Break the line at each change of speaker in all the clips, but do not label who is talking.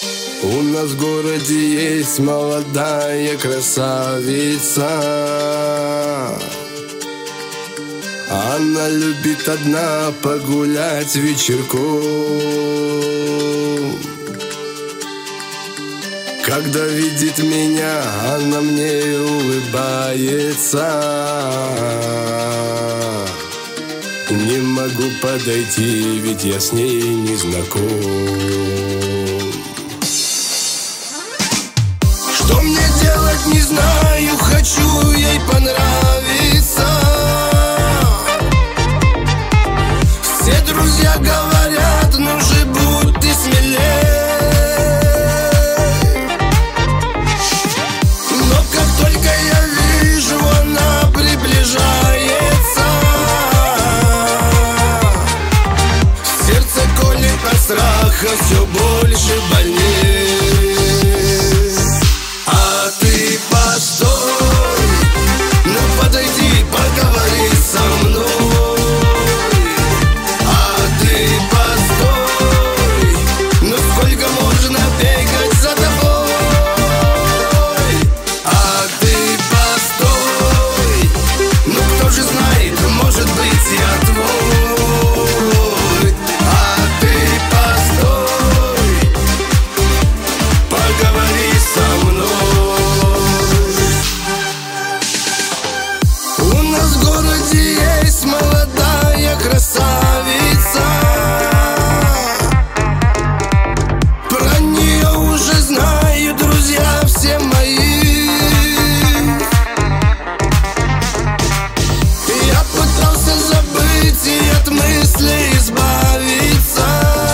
У нас в городе есть молодая красавица. Она любит одна погулять вечерком. Когда видит меня, она мне улыбается. Не могу подойти, ведь я с ней не знаком. Что мне делать, не знаю, хочу ей понравиться. Все друзья говорят, ну же будь ты смелее. Но как только я вижу, она приближается, сердце колет от страха все больше больнее. А ты постой, ну подойди, поговори со мной. А ты постой, ну сколько можно бегать за тобой. А ты постой, ну кто же знает, может быть я твой. А ты постой, поговори со мной. У нас в городе есть молодая красавица. Про нее уже знают друзья все мои. Я пытался забыть и от мыслей избавиться,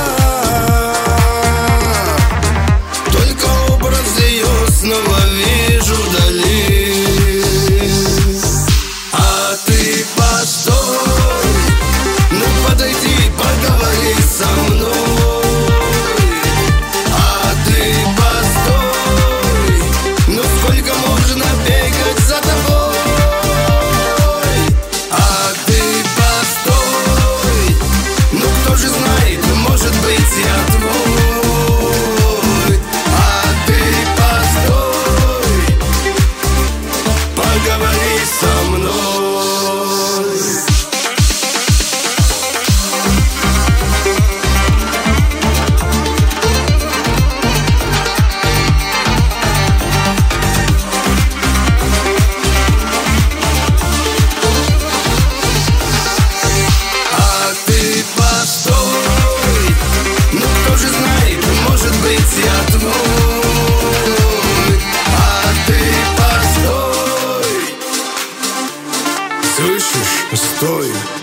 только образ ее снова вижу вдали. А ты постой, ну подойди, поговори со мной. А ты постой, ну сколько можно бегать за тобой. А ты постой, ну кто же знает, может быть я твой. А ты постой, поговори со мной. А ты постой, ну кто же знает, может быть я твой. А ты постой, слышишь, стой.